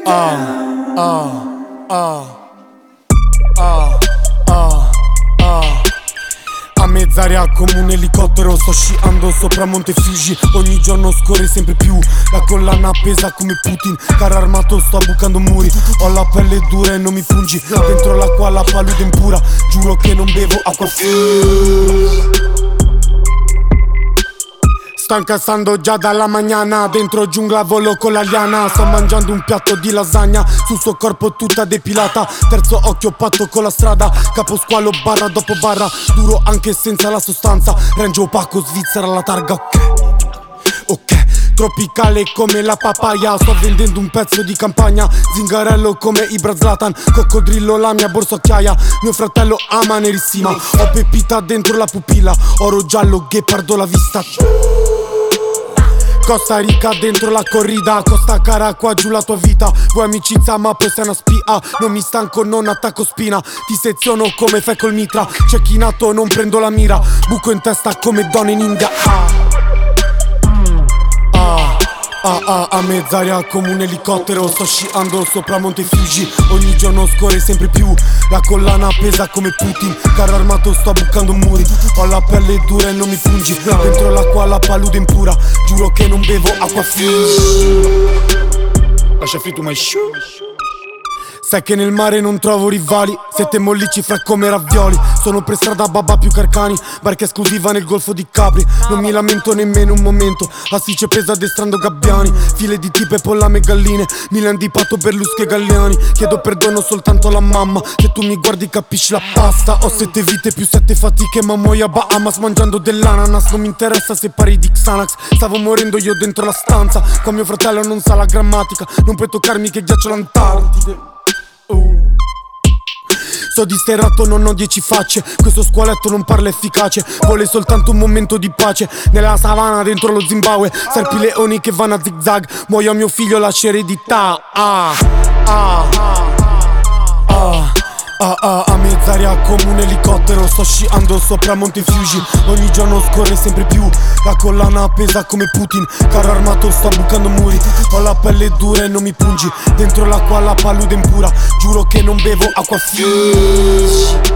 Ah, ah, ah, ah, ah, ah. A mezz'aria come un elicottero sto sciando sopra Montefiugi. Ogni giorno scorre sempre più, la collana appesa come Putin. Carro armato sto bucando muri, ho la pelle dura e non mi pungi. Dentro l'acqua la palude impura, giuro che non bevo acqua sto incassando già dalla mañana, dentro giungla volo con la liana. Sto mangiando un piatto di lasagna, sul suo corpo tutta depilata. Terzo occhio patto con la strada, capo squalo barra dopo barra. Duro anche senza la sostanza, range opaco, Svizzera la targa. Ok, tropicale come la papaya. Sto vendendo un pezzo di campagna, zingarello come Ibra Zlatan. Coccodrillo la mia borsocchiaia, mio fratello ama nerissima. Ho pepita dentro la pupilla, oro giallo, ghepardo la vista. Costa Rica dentro la corrida, Costa Cara qua giù la tua vita. Vuoi amicizia ma poi sei una spia. Non mi stanco, non attacco spina. Ti seziono come fai col mitra. Cecchinato, non prendo la mira. Buco in testa come donne in India. A mezz'aria come un elicottero sto sciando sopra Montefiugi. Ogni giorno scorre sempre più, la collana appesa come Putin. Carro armato sto bucando muri, ho la pelle dura e non mi pungi. Dentro l'acqua la palude impura, giuro che non bevo acqua lascia fritto my shoe. Sai che nel mare non trovo rivali, siete mollici fra come ravvioli. Sono per strada babà più carcani, barca esclusiva nel golfo di Capri. Non mi lamento nemmeno un momento, Assice presa addestrando gabbiani. File di tipe, pollame e galline, Milan di Pato, Berluschi e Galliani. Chiedo perdono soltanto alla mamma, che tu mi guardi capisci la pasta. Ho 7 vite più 7 fatiche, ma muoio a Bahamas mangiando dell'ananas. Non mi interessa se pari di Xanax, stavo morendo io dentro la stanza. Qua mio fratello non sa la grammatica, non puoi toccarmi che ghiaccio l'Antartide. Sto disterrato, non ho 10 facce. Questo squaletto non parla efficace, vuole soltanto un momento di pace. Nella savana dentro lo Zimbabwe, serpi leoni che vanno a zigzag. Muoio a mio figlio lascia eredità. A mezz'aria come un elicottero sto sciando sopra Montefiugi. Ogni giorno scorre sempre più, la collana appesa come Putin. Carro armato sto bucando muri, ho la pelle dura e non mi pungi. Dentro l'acqua la palude impura, giuro che non bevo acqua Fiugi.